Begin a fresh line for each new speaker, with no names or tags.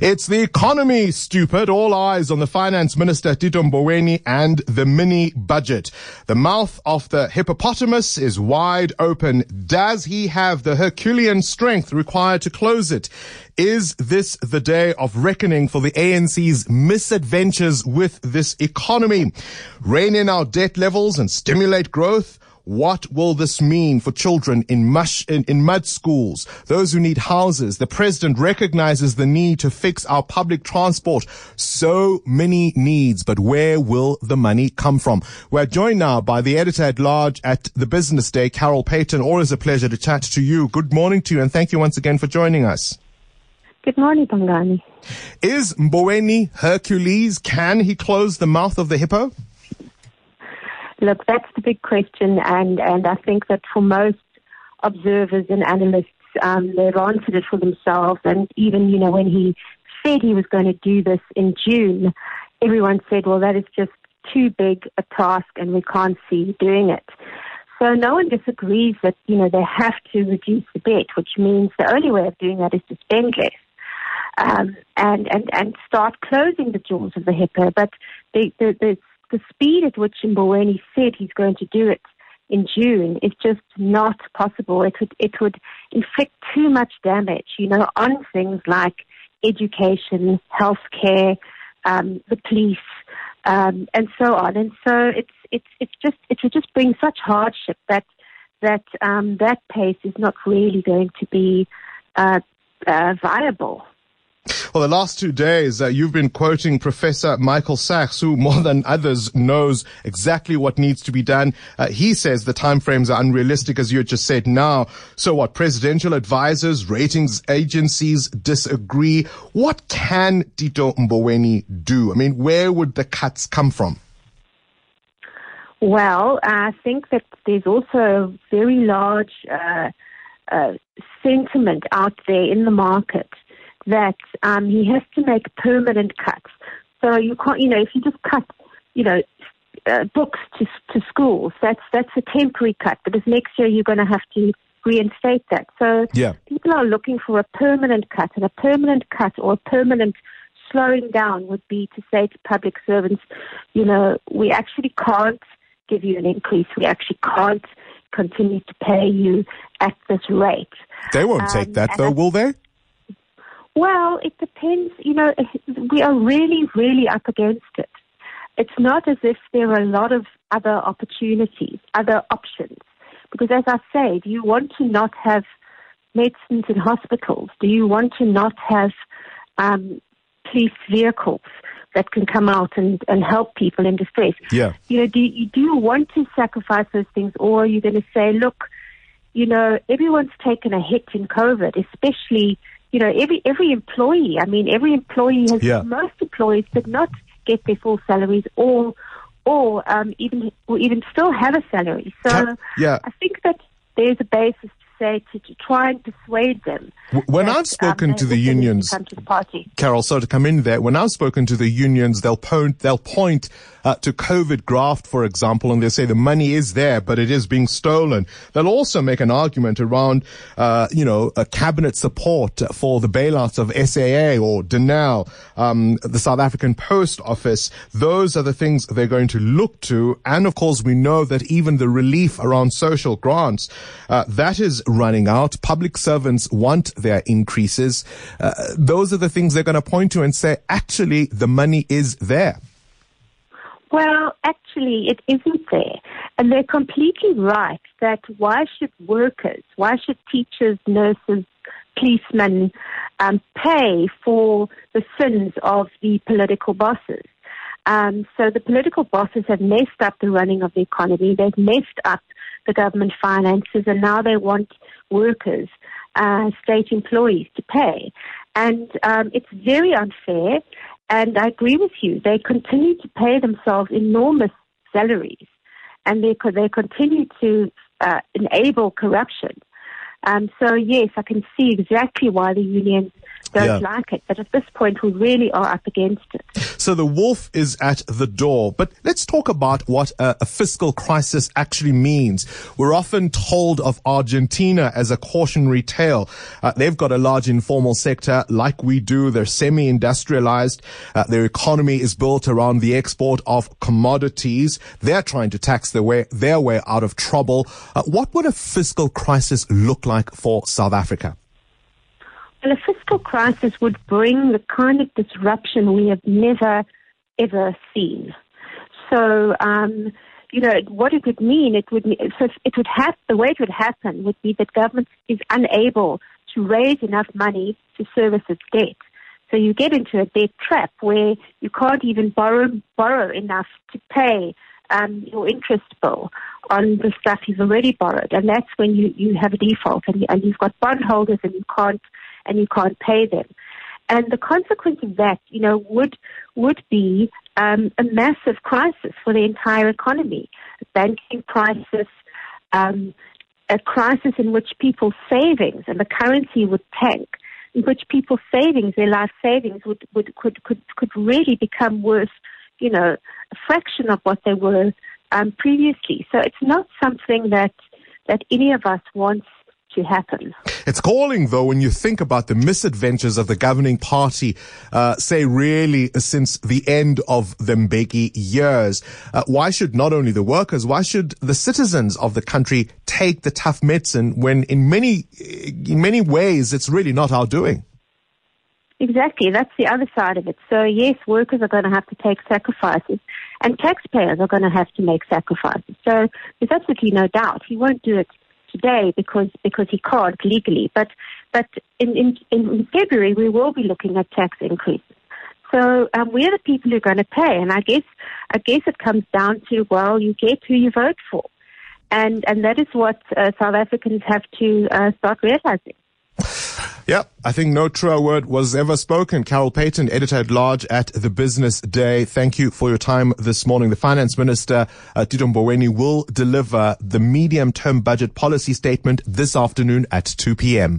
It's the economy, stupid. All eyes on the Finance Minister, Tito Mboweni, and the mini budget. The mouth of the hippopotamus is wide open. Does he have the Herculean strength required to close it? Is this the day of reckoning for the ANC's misadventures with this economy? Rein in our debt levels and stimulate growth? What will this mean for children in mud schools, those who need houses? The president recognizes the need to fix our public transport. So many needs, but where will the money come from? We're joined now by the editor-at-large at the Business Day, Carol Payton. Always a pleasure to chat to you. Good morning to you, and thank you once again for joining us.
Good morning, Pangani.
Is Mboweni Hercules? Can he close the mouth of the hippo?
Look, that's the big question, and I think that for most observers and analysts, they've answered it for themselves. And even, when he said he was going to do this in June, everyone said, well, that is just too big a task and we can't see doing it. So no one disagrees that, they have to reduce the debt, which means the only way of doing that is to spend less. And start closing the jaws of the hippo. But the speed at which Mboweni said he's going to do it in June is just not possible. It would inflict too much damage, on things like education, healthcare, the police, and so on. And so it would just bring such hardship that pace is not really going to be viable.
Well, the last 2 days, you've been quoting Professor Michael Sachs, who more than others knows exactly what needs to be done. He says the timeframes are unrealistic, as you just said now. So what, presidential advisors, ratings agencies disagree. What can Tito Mboweni do? I mean, where would the cuts come from?
Well, I think that there's also a very large sentiment out there in the market that he has to make permanent cuts. So you can't, if you just cut, books to schools, that's a temporary cut, because next year you're going to have to reinstate that. So people are looking for a permanent cut, and a permanent cut or a permanent slowing down would be to say to public servants, we actually can't give you an increase. We actually can't continue to pay you at this rate.
They won't take that, though, will they?
Well, it depends. We are really, really up against it. It's not as if there are a lot of other opportunities, other options. Because as I say, do you want to not have medicines in hospitals? Do you want to not have police vehicles that can come out and help people in distress?
Yeah.
Do you want to sacrifice those things, or are you going to say, look, everyone's taken a hit in COVID, especially every employee. I mean, every employee has, most employees did not get their full salaries or even still have a salary. So I think that there's a basis to say to try and persuade them.
When I've spoken to the unions,
come to the party.
Carol, so to come in there, when I've spoken to the unions, they'll point to COVID graft, for example, and they'll say the money is there, but it is being stolen. They'll also make an argument around, a cabinet support for the bailouts of SAA or Denel, the South African Post Office. Those are the things they're going to look to. And of course, we know that even the relief around social grants, that is running out. Public servants want their increases. Those are the things they're going to point to and say, actually, the money is there.
Well, actually, it isn't there. And they're completely right that why should teachers, nurses, policemen pay for the sins of the political bosses? So the political bosses have messed up the running of the economy. They've messed up the government finances, and now they want workers, state employees, to pay. And it's very unfair. And I agree with you. They continue to pay themselves enormous salaries, and they continue to enable corruption. So yes, I can see exactly why the unions don't like it. But at this point, we really are up against it.
So the wolf is at the door. But let's talk about what a fiscal crisis actually means. We're often told of Argentina as a cautionary tale. They've got a large informal sector like we do. They're semi-industrialized. Their economy is built around the export of commodities. They're trying to tax their way out of trouble. What would a fiscal crisis look like for South Africa?
Well, a fiscal crisis would bring the kind of disruption we have never, ever seen. So, what it would mean, the way it would happen would be that government is unable to raise enough money to service its debt. So you get into a debt trap where you can't even borrow enough to pay your interest bill on the stuff you've already borrowed, and that's when you have a default, and you've got bondholders, and you can't pay them. And the consequence of that, would be a massive crisis for the entire economy, a banking crisis, a crisis in which people's savings and the currency would tank, in which people's savings, their life savings, could really become worth, a fraction of what they were previously. So it's not something that any of us wants to happen.
It's calling, though, when you think about the misadventures of the governing party, really since the end of the Mbeki years. Why should not only the workers, why should the citizens of the country take the tough medicine when in many ways it's really not our doing?
Exactly. That's the other side of it. So, yes, workers are going to have to take sacrifices, and taxpayers are going to have to make sacrifices. So there's absolutely no doubt he won't do it today because he can't legally. But in February, we will be looking at tax increases. So we're the people who are going to pay. And I guess it comes down to, well, you get who you vote for. And that is what South Africans have to start realizing.
Yeah, I think no truer word was ever spoken. Carol Payton, editor-at-large at The Business Day. Thank you for your time this morning. The Finance Minister, Tito Mboweni, will deliver the medium-term budget policy statement this afternoon at 2 p.m.